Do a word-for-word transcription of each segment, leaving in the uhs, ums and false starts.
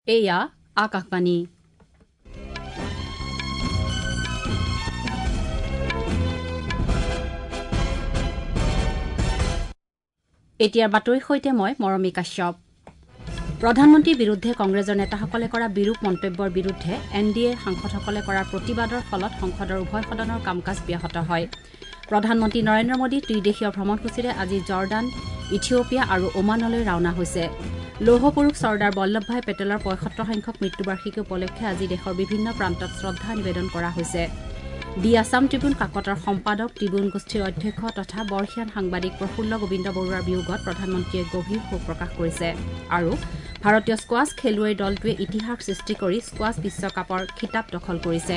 এয়া আকাশবাণী। এতিয়াৰ বাতৰিৰ সৈতে মই মৰমী কাশ্যপ। প্ৰধানমন্ত্ৰীৰ বিৰুদ্ধে কংগ্ৰেছৰ নেতাসকলে কৰা বিৰূপ মন্তব্যৰ বিৰুদ্ধে এন ডি এৰ সাংসদসকলে কৰা প্ৰতিবাদৰ ফলত সংসদৰ উভয় সদনৰ কাম কাজ ব্যাহত হয়। প্ৰধানমন্ত্ৰী নৰেন্দ্ৰ মোদী ত্ৰিদেশীয় ভ্ৰমণসূচীৰে আজি জৰ্দান, ইথিঅপিয়া আৰু ওমানলৈ ৰাওনা হৈছে। লৌহ পুৰুষ চৰ্দাৰ বল্লভভাই পেটেলৰ পঁয়সত্তৰ সংখ্যক মৃত্যুবাৰ্ষিকী উপলক্ষে আজি দেশৰ বিভিন্ন প্ৰান্তত শ্ৰদ্ধা নিবেদন কৰা হৈছে। দি আছাম ট্ৰিবিউন কাকতৰ সম্পাদক, ট্ৰিবিউন গোষ্ঠীৰ অধ্যক্ষ তথা বৰ্ষীয়ান সাংবাদিক প্ৰফুল্ল গোবিন্দ বৰুৱাৰ বিয়োগত প্ৰধানমন্ত্ৰীয়ে গভীৰ শোক প্ৰকাশ কৰিছে আৰু ভাৰতীয় স্কোৱাছ খেলুৱৈৰ দলটোৱে ইতিহাস সৃষ্টি কৰি স্কোৱাছ বিশ্বকাপৰ খিতাপ দখল কৰিছে।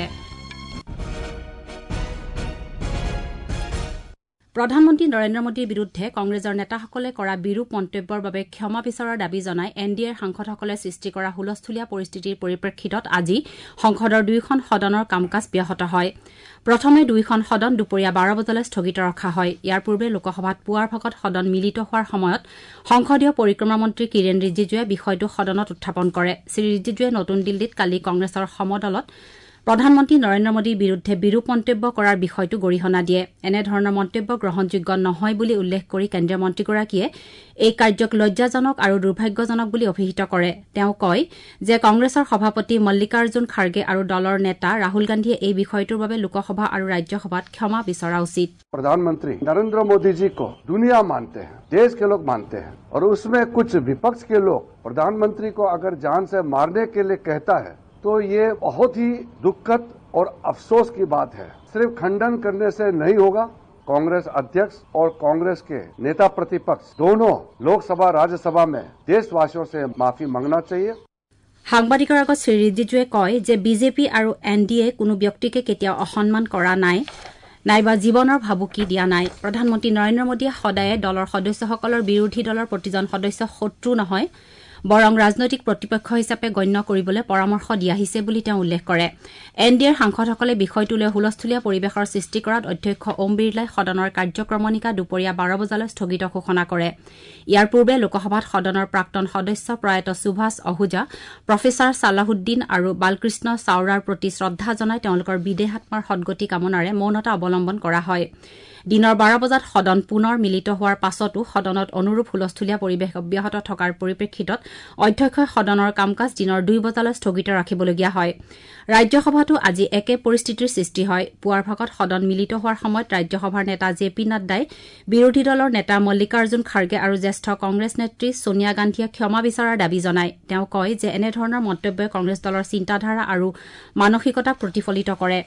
প্ৰধানমন্ত্ৰী নৰেন্দ্ৰ মোদীৰ বিৰুদ্ধে কংগ্ৰেছৰ নেতাসকলে কৰা বিৰূপ মন্তব্যৰ বাবে ক্ষমা বিচৰাৰ দাবী জনাই এন ডি এৰ সাংসদসকলে সৃষ্টি কৰা হুলস্থূলীয়া পৰিস্থিতিৰ পৰিপ্ৰেক্ষিতত আজি সংসদৰ দুয়োখন সদনৰ কাম কাজ ব্যাহত হয়। প্ৰথমে দুয়োখন সদন দুপৰীয়া বাৰ বজালৈ স্থগিত ৰখা হয়। ইয়াৰ পূৰ্বে লোকসভাত পুৱাৰ ভাগত সদন মিলিত হোৱাৰ সময়ত সংসদীয় পৰিক্ৰমা মন্ত্ৰী কিৰেণ ৰিজিজুৱে বিষয়টো সদনত উত্থাপন কৰে। শ্ৰীৰিজিজুৱে নতুন দিল্লীত কালি কংগ্ৰেছৰ সমদলত প্ৰধানমন্ত্ৰী নৰেন্দ্ৰ মোদীৰ বিৰুদ্ধে বিৰূপ মন্তব্য কৰাৰ বিষয়টো গৰিহণা দিয়ে। এনেধৰণৰ মন্তব্য গ্ৰহণযোগ্য নহয় বুলি উল্লেখ কৰি কেন্দ্ৰীয় মন্ত্ৰীগৰাকীয়ে এই কাৰ্যক লজ্জাজনক আৰু দুৰ্ভাগ্যজনক বুলি অভিহিত কৰে। তেওঁ কয় যে কংগ্ৰেছৰ সভাপতি মল্লিকাৰ্জুন খাৰ্গে আৰু দলৰ নেতা ৰাহুল গান্ধীয়ে এই বিষয়টোৰ বাবে লোকসভা আৰু ৰাজ্যসভাত ক্ষমা বিচৰা উচিত। प्रधानमंत्री नरेंद्र मोदी जी को दुनिया मानते हैं, देश के लोग मानते हैं और उसमें कुछ विपक्ष के लोग प्रधानमंत्री को अगर जान से मारने के लिए कहता है तो ये बहुत ही दुखद और अफसोस की बात है। सिर्फ खंडन करने से नहीं होगा। कांग्रेस अध्यक्ष और कांग्रेस के नेता प्रतिपक्ष दोनों लोकसभा राज्यसभा में देशवासियों से माफी मांगना चाहिए। সাংবাদিকৰ আগত শ্ৰী ৰিজিজুৱে কয় যে বিজেপি আৰু এন ডি এ কোনো ব্যক্তিকে কেতিয়াও অসন্মান কৰা নাই নাইবা জীৱনৰ ভাবুকি দিয়া নাই। প্ৰধানমন্ত্ৰী নৰেন্দ্ৰ মোদীয়ে সদায়ে দলৰ সদস্যসকলৰ বিৰোধী দলৰ প্ৰতিজন সদস্য শত্ৰু নহয়, বৰং ৰাজনৈতিক প্ৰতিপক্ষ হিচাপে গণ্য কৰিবলৈ পৰামৰ্শ দি আহিছে বুলি তেওঁ উল্লেখ কৰে। এন ডি এৰ সাংসদসকলে বিষয়টোলৈ হুলস্থূলীয়া পৰিৱেশৰ সৃষ্টি কৰাত অধ্যক্ষ ওম বিৰলাই সদনৰ কাৰ্যক্ৰমণিকা দুপৰীয়া বাৰ বজালৈ স্থগিত ঘোষণা কৰে। ইয়াৰ পূৰ্বে লোকসভাত সদনৰ প্ৰাক্তন সদস্য প্ৰয়াত সুভাষ আহুজা, প্ৰফেচাৰ ছালাহুদ্দিন আৰু বালকৃষ্ণ চাওৰাৰ প্ৰতি শ্ৰদ্ধা জনাই তেওঁলোকৰ বিদেহাত্মাৰ সদগতি কামনাৰে মৌনতা অৱলম্বন কৰা হয়। দিনৰ বাৰ বজাত সদন পুনৰ মিলিত হোৱাৰ পাছতো সদনত অনুৰূপ হুলস্থূলীয়া পৰিৱেশ অব্যাহত থকাৰ পৰিপ্ৰেক্ষিতত অধ্যক্ষই সদনৰ কাম কাজ দিনৰ দুই বজালৈ স্থগিত ৰাখিবলগীয়া হয়। ৰাজ্যসভাতো আজি একে পৰিস্থিতিৰ সৃষ্টি হয়। পুৱাৰ ভাগত সদন মিলিত হোৱাৰ সময়ত ৰাজ্যসভাৰ নেতা জে পি নাড্ডাই বিৰোধী দলৰ নেতা মল্লিকাৰ্জুন খাৰ্গে আৰু জ্যেষ্ঠ কংগ্ৰেছ নেত্ৰী ছোনিয়া গান্ধীয়ে ক্ষমা বিচৰাৰ দাবী জনায়। তেওঁ কয় যে এনেধৰণৰ মন্তব্যই কংগ্ৰেছ দলৰ চিন্তাধাৰা আৰু মানসিকতাক প্ৰতিফলিত কৰে।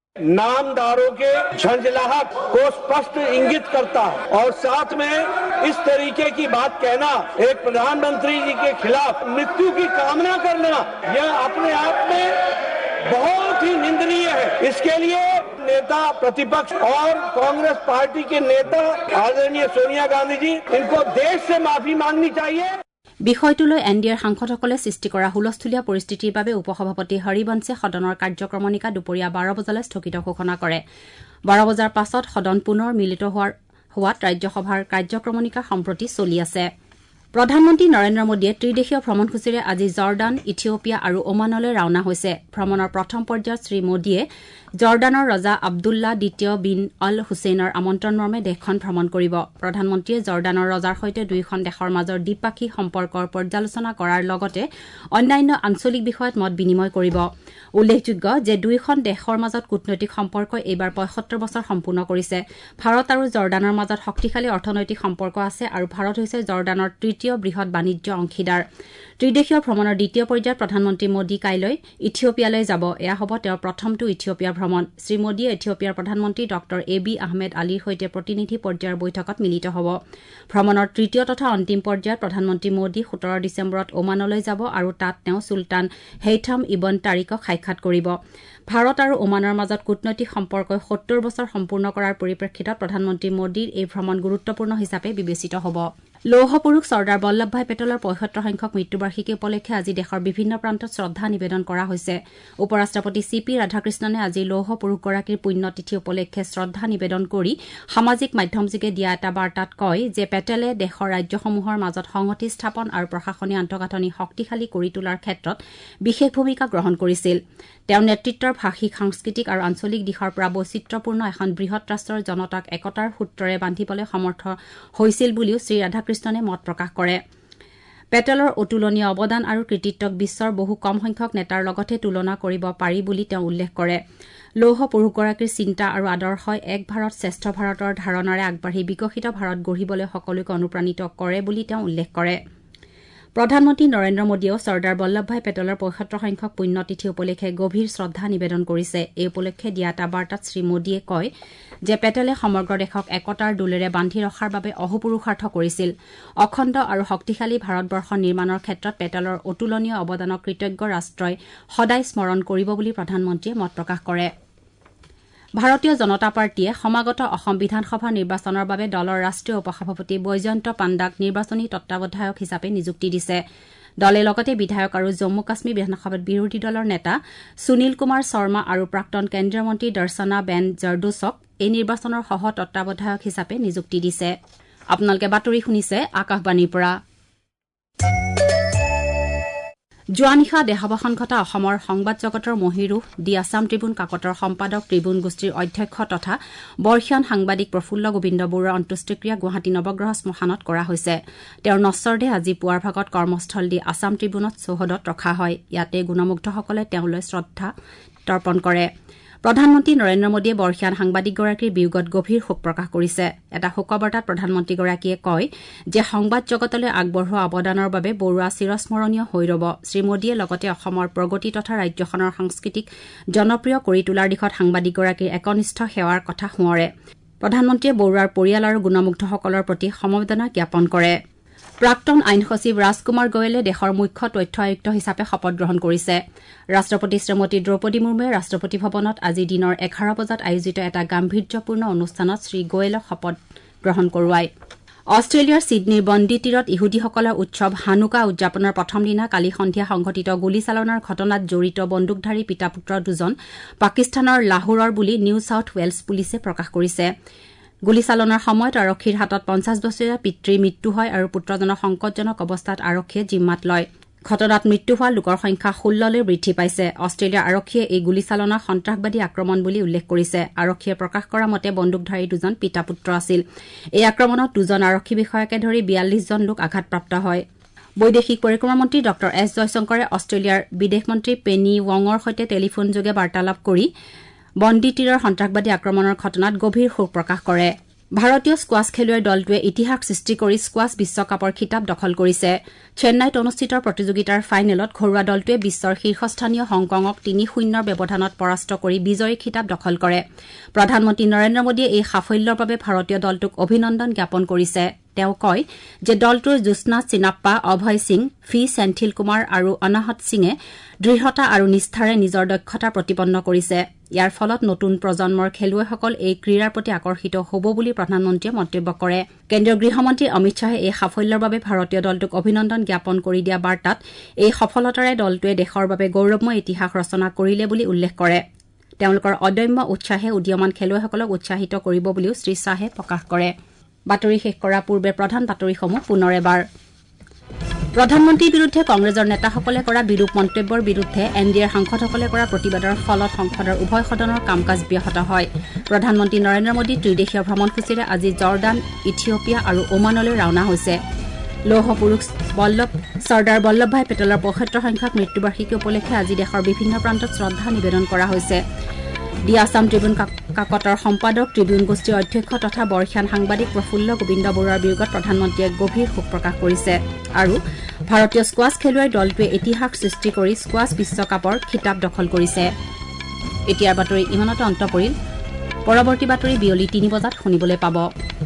नामदारों के झंझलाहट को स्पष्ट इंगित करता है और साथ में इस तरीके की बात कहना, एक प्रधानमंत्री जी के खिलाफ मृत्यु की कामना करना, यह अपने आप में बहुत ही निंदनीय है। इसके लिए नेता प्रतिपक्ष और कांग्रेस पार्टी के नेता आदरणीय सोनिया गांधी जी, इनको देश से माफी मांगनी चाहिए। বিষয়টোলৈ এন ডি এৰ সাংসদসকলে সৃষ্টি কৰা হুলস্থূলীয়া পৰিস্থিতিৰ বাবে উপসভাপতি হৰিবংশে সদনৰ কাৰ্যক্ৰমণিকা দুপৰীয়া বাৰ বজালৈ স্থগিত ঘোষণা কৰে। বাৰ বজাৰ পাছত সদন পুনৰ মিলিত হোৱাত ৰাজ্যসভাৰ কাৰ্যক্ৰমণিকা সম্প্ৰতি চলি আছে। প্ৰধানমন্ত্ৰী নৰেন্দ্ৰ মোদীয়ে ত্ৰিদেশীয় ভ্ৰমণসূচীৰে আজি জৰ্দান, ইথিঅপিয়া আৰু ওমানলৈ ৰাওনা হৈছে। ভ্ৰমণৰ প্ৰথম পৰ্যায়ত শ্ৰীমোদীয়ে জৰ্দানৰ ৰজা আব্দুল্লা দ্বিতীয় বিন অল হুছেইনৰ আমন্ত্ৰণমৰ্মে দেশখন ভ্ৰমণ কৰিব। প্ৰধানমন্ত্ৰীয়ে জৰ্দানৰ ৰজাৰ সৈতে দুয়োখন দেশৰ মাজৰ দ্বিপাক্ষিক সম্পৰ্কৰ পৰ্যালোচনা কৰাৰ লগতে অন্যান্য আঞ্চলিক বিষয়ত মত বিনিময় কৰিব। উল্লেখযোগ্য যে দুয়োখন দেশৰ মাজত কূটনৈতিক সম্পৰ্কই এইবাৰ পঁয়সত্তৰ বছৰ সম্পূৰ্ণ কৰিছে। ভাৰত আৰু জৰ্দানৰ মাজত শক্তিশালী অৰ্থনৈতিক সম্পৰ্ক আছে আৰু ভাৰত হৈছে জৰ্দানৰ তৃতীয় বৃহৎ বাণিজ্য অংশীদাৰ। ত্ৰিদেশীয় ভ্ৰমণৰ দ্বিতীয় পৰ্যায়ত প্ৰধানমন্ত্ৰী মোদী কাইলৈ ইথিঅপিয়ালৈ যাব। এয়া হ'ব তেওঁৰ প্ৰথমটো ইথিঅপিয়া ভ্ৰমণ। শ্ৰীমোদীয়ে ইথিঅপিয়াৰ প্ৰধানমন্ত্ৰী ডঃ এবি আহমেদ আলীৰ সৈতে প্ৰতিনিধি পৰ্যায়ৰ বৈঠকত মিলিত হ'ব। ভ্ৰমণৰ তৃতীয় তথা অন্তিম পৰ্যায়ত প্ৰধানমন্ত্ৰী মোদী সোতৰ ডিচেম্বৰত ওমানলৈ যাব আৰু তাত তেওঁ চুলতান হেইথাম ইবন তাৰিকক সাক্ষাৎ কৰিব। ভাৰত আৰু ওমানৰ মাজত কূটনৈতিক সম্পৰ্কই সত্তৰ বছৰ সম্পূৰ্ণ কৰাৰ পৰিপ্ৰেক্ষিতত প্ৰধানমন্ত্ৰী মোদীৰ এই ভ্ৰমণ গুৰুত্বপূৰ্ণ হিচাপে বিবেচিত হ'ব। লৌহ পুৰুষ চৰ্দাৰ বল্লভভাই পেটেলৰ পঁয়সত্তৰ সংখ্যক মৃত্যুবাৰ্ষিকী উপলক্ষে আজি দেশৰ বিভিন্ন প্ৰান্তত শ্ৰদ্ধা নিবেদন কৰা হৈছে। উপ ৰাষ্ট্ৰপতি চি পি ৰাধাকৃষ্ণনে আজি লৌহ পুৰুষগৰাকীৰ পুণ্যতিথি উপলক্ষে শ্ৰদ্ধা নিবেদন কৰি সামাজিক মাধ্যমযোগে দিয়া এটা বাৰ্তাত কয় যে পেটেলে দেশৰ ৰাজ্যসমূহৰ মাজত সংহতি স্থাপন আৰু প্ৰশাসনীয় আন্তঃগাঁথনি শক্তিশালী কৰি তোলাৰ ক্ষেত্ৰত বিশেষ ভূমিকা গ্ৰহণ কৰিছিল। তেওঁৰ নেতৃত্বৰ ভাষিক সাংস্কৃতিক আৰু আঞ্চলিক দিশৰ পৰা বৈচিত্ৰ্যপূৰ্ণ এখন বৃহৎ ৰাষ্ট্ৰৰ জনতাক একতাৰ সূত্ৰৰে বান্ধিবলৈ সমৰ্থ হৈছিল বুলিও শ্ৰী ৰাধাকৃষ্ণনে মত প্ৰকাশ কৰে। পেটেলৰ অতুলনীয় অৱদান আৰু কৃতিত্বক বিশ্বৰ বহু কম সংখ্যক নেতাৰ লগতে তুলনা কৰিব পাৰি বুলি তেওঁ উল্লেখ কৰে। লৌহ পুৰুষগৰাকীৰ চিন্তা আৰু আদৰ্শই এক ভাৰত শ্ৰেষ্ঠ ভাৰতৰ ধাৰণাৰে আগবাঢ়ি বিকশিত ভাৰত গঢ়িবলৈ সকলোকে অনুপ্ৰাণিত কৰে বুলি তেওঁ উল্লেখ কৰে। প্ৰধানমন্ত্ৰী নৰেন্দ্ৰ মোদীয়েও চৰ্দাৰ বল্লভভাই পেটেলৰ পঁয়সত্তৰ সংখ্যক পুণ্যতিথি উপলক্ষে গভীৰ শ্ৰদ্ধা নিবেদন কৰিছে। এই উপলক্ষে দিয়া এটা বাৰ্তাত শ্ৰীমোদীয়ে কয় যে পেটেলে সমগ্ৰ দেশক একতাৰ দোলেৰে বান্ধি ৰখাৰ বাবে অহোপুৰুষাৰ্থ কৰিছিল। অখণ্ড আৰু শক্তিশালী ভাৰতবৰ্ষ নিৰ্মাণৰ ক্ষেত্ৰত পেটেলৰ অতুলনীয় অৱদানক কৃতজ্ঞ ৰাষ্ট্ৰই সদায় স্মৰণ কৰিব বুলি প্ৰধানমন্ত্ৰীয়ে মত প্ৰকাশ কৰে। ভাৰতীয় জনতা পাৰ্টীয়ে সমাগত অসম বিধানসভা নিৰ্বাচনৰ বাবে দলৰ ৰাষ্ট্ৰীয় উপসভাপতি বৈজয়ন্ত পাণ্ডাক নিৰ্বাচনী তত্বাৱধায়ক হিচাপে নিযুক্তি দিছে। দলে লগতে বিধায়ক আৰু জম্মু কাশ্মীৰ বিধানসভাত বিৰোধী দলৰ নেতা সুনীল কুমাৰ শৰ্মা আৰু প্ৰাক্তন কেন্দ্ৰীয় মন্ত্ৰী দৰ্শনা বেন জৰদোছক এই নিৰ্বাচনৰ সহ তত্বাৱধায়ক হিচাপে নিযুক্তি দিছে। আপোনালোকে বাতৰি শুনিছে আকাশবাণীৰ পৰা। যোৱা নিশা দেহাৱসান ঘটা অসমৰ সংবাদ জগতৰ মহিৰুহ দি আছাম ট্ৰিবিউন কাকতৰ সম্পাদক ট্ৰিবিউন গোষ্ঠীৰ অধ্যক্ষ তথা বৰ্ষীয়ান সাংবাদিক প্ৰফুল্ল গোবিন্দ বৰুৱাৰ অন্ত্যেষ্টিক্ৰিয়া গুৱাহাটী নৱগ্ৰহ শ্মশানত কৰা হৈছে। তেওঁৰ নশ্বৰ দেহ আজি পুৱাৰ ভাগত কৰ্মস্থল দি আছাম ট্ৰিবিউনত চৌহদত ৰখা হয়। ইয়াতে গুণমুগ্ধসকলে তেওঁলৈ শ্ৰদ্ধা তৰ্পণ কৰে। প্ৰধানমন্ত্ৰী নৰেন্দ্ৰ মোদীয়ে বৰ্ষীয়ান সাংবাদিকগৰাকীৰ বিয়োগত গভীৰ শোক প্ৰকাশ কৰিছে। এটা শোকবাৰ্তাত প্ৰধানমন্ত্ৰীগৰাকীয়ে কয় যে সংবাদ জগতলৈ আগবঢ়োৱা অৱদানৰ বাবে বৰুৱা চিৰস্মৰণীয় হৈ ৰব। শ্ৰীমোদীয়ে লগতে অসমৰ প্ৰগতি তথা ৰাজ্যখনৰ সংস্কৃতিক জনপ্ৰিয় কৰি তোলাৰ দিশত সাংবাদিকগৰাকীৰ একনিষ্ঠ সেৱাৰ কথা সোঁৱৰে। প্ৰধানমন্ত্ৰীয়ে বৰুৱাৰ পৰিয়াল আৰু গুণমুগ্ধসকলৰ প্ৰতি সমবেদনা জ্ঞাপন কৰে। প্ৰাক্তন আইন সচিব ৰাজকুমাৰ গোৱেলে দেশৰ মুখ্য তথ্য আয়ুক্ত হিচাপে শপত গ্ৰহণ কৰিছে। ৰাষ্ট্ৰপতি শ্ৰীমতী দ্ৰৌপদী মুৰ্মুৱে ৰাষ্ট্ৰপতি ভৱনত আজি দিনৰ এঘাৰ বজাত আয়োজিত এটা গাম্ভীৰ্যপূৰ্ণ অনুষ্ঠানত শ্ৰীগোৱেলক শপত গ্ৰহণ কৰোৱায়। অষ্ট্ৰেলিয়াৰ ছিডনীৰ বন্দী তীৰত ইহুদীসকলৰ উৎসৱ হানুকা উদযাপনৰ প্ৰথম দিনা কালি সন্ধিয়া সংঘটিত গুলীচালনাৰ ঘটনাত জড়িত বন্দুকধাৰী পিতা পুত্ৰ দুজন পাকিস্তানৰ লাহোৰৰ বুলি নিউ ছাউথ ৱেলছ পুলিচে প্ৰকাশ কৰিছে। গুলীচালনাৰ সময়ত আৰক্ষীৰ হাতত পঞ্চাছ বছৰীয়া পিতৃৰ মৃত্যু হয় আৰু পুত্ৰজনক সংকটজনক অৱস্থাত আৰক্ষীয়ে জিম্মাত লয়। ঘটনাত মৃত্যু হোৱা লোকৰ সংখ্যা ষোল্ললৈ বৃদ্ধি পাইছে। অষ্ট্ৰেলিয়াৰ আৰক্ষীয়ে এই গুলীচালনা সন্ত্ৰাসবাদী আক্ৰমণ বুলি উল্লেখ কৰিছে। আৰক্ষীয়ে প্ৰকাশ কৰা মতে বন্দুকধাৰী দুজন পিতা পুত্ৰ আছিল। এই আক্ৰমণত দুজন আৰক্ষী বিষয়াকে ধৰি বিয়াল্লিছজন লোক আঘাতপ্ৰাপ্ত হয়। বৈদেশিক পৰিক্ৰমা মন্ত্ৰী ড এছ জয়শংকৰে অষ্ট্ৰেলিয়াৰ বিদেশ মন্ত্ৰী পেনী ৱঙৰ সৈতে টেলিফোনযোগে বাৰ্তালাপ কৰি বন্দী তীৰৰ সন্ত্ৰাসবাদী আক্ৰমণৰ ঘটনাত গভীৰ শোক প্ৰকাশ কৰে। ভাৰতীয় স্কোৱাছ খেলুৱৈৰ দলটোৱে ইতিহাস সৃষ্টি কৰি স্কোৱাছ বিশ্বকাপৰ খিতাপ দখল কৰিছে। চেন্নাইত অনুষ্ঠিত প্ৰতিযোগিতাৰ ফাইনেলত ঘৰুৱা দলটোৱে বিশ্বৰ শীৰ্ষস্থানীয় হংকঙক তিনি শূন্যৰ ব্যৱধানত পৰাস্ত কৰি বিজয়ী খিতাপ দখল কৰে। প্ৰধানমন্ত্ৰী নৰেন্দ্ৰ মোদীয়ে এই সাফল্যৰ বাবে ভাৰতীয় দলটোক অভিনন্দন জ্ঞাপন কৰিছে। তেওঁ কয় যে দলটোৰ জ্যোৎস্না চিনাপ্পা, অভয় সিং, ভি সেন্থিল কুমাৰ আৰু অনাহত সিঙে দৃঢ়তা আৰু নিষ্ঠাৰে নিজৰ দক্ষতা প্ৰতিপন্ন কৰিছে। ইয়াৰ ফলত নতুন প্ৰজন্মৰ খেলুৱৈসকল এই ক্ৰীড়াৰ প্ৰতি আকৰ্ষিত হ'ব বুলি প্ৰধানমন্ত্ৰীয়ে মন্তব্য কৰে। কেন্দ্ৰীয় গৃহমন্ত্ৰী অমিত শ্বাহে এই সাফল্যৰ বাবে ভাৰতীয় দলটোক অভিনন্দন জ্ঞাপন কৰি দিয়া বাৰ্তাত এই সফলতাৰে দলটোৱে দেশৰ বাবে গৌৰৱময় ইতিহাস ৰচনা কৰিলে বুলি উল্লেখ কৰে। তেওঁলোকৰ অদম্য উৎসাহে উদীয়মান খেলুৱৈসকলক উৎসাহিত কৰিব বুলিও শ্ৰীশ্বাহে প্ৰকাশ কৰে। বাতৰি শেষ কৰাৰ পূৰ্বে প্ৰধান বাতৰিসমূহ পুনৰ এবাৰ। প্ৰধানমন্ত্ৰীৰ বিৰুদ্ধে কংগ্ৰেছৰ নেতাসকলে কৰা বিৰূপ মন্তব্যৰ বিৰুদ্ধে এন ডি এৰ সাংসদসকলে কৰা প্ৰতিবাদৰ ফলত সংসদৰ উভয় সদনৰ কাম কাজ ব্যাহত হয়। প্ৰধানমন্ত্ৰী নৰেন্দ্ৰ মোদী ত্ৰিদেশীয় ভ্ৰমণসূচীৰে আজি জৰ্দান, ইথিঅপিয়া আৰু ওমানলৈ ৰাওনা হৈছে। লৌহ পুৰুষ বল্লভ চৰ্দাৰ বল্লভভাই পেটেলৰ পঁয়সত্তৰ সংখ্যক মৃত্যুবাৰ্ষিকী উপলক্ষে আজি দেশৰ বিভিন্ন প্ৰান্তত শ্ৰদ্ধা নিবেদন কৰা হৈছে। দি আছাম ট্ৰিবিউন কাকতৰ সম্পাদক ট্ৰিবিউন গোষ্ঠীৰ অধ্যক্ষ তথা বৰ্ষীয়ান সাংবাদিক প্ৰফুল্ল গোবিন্দ বৰুৱাৰ বিয়োগত প্ৰধানমন্ত্ৰীয়ে গভীৰ শোক প্ৰকাশ কৰিছে। আৰু ভাৰতীয় স্কোৱাছ খেলুৱৈৰ দলটোৱে ইতিহাস সৃষ্টি কৰি স্কোৱাছ বিশ্বকাপৰ খিতাপ দখল কৰিছে। এতিয়াৰ বাতৰি ইমানতে অন্ত পৰিল। পৰৱৰ্তী বাতৰি বিয়লি তিনি বজাত শুনিবলৈ পাব।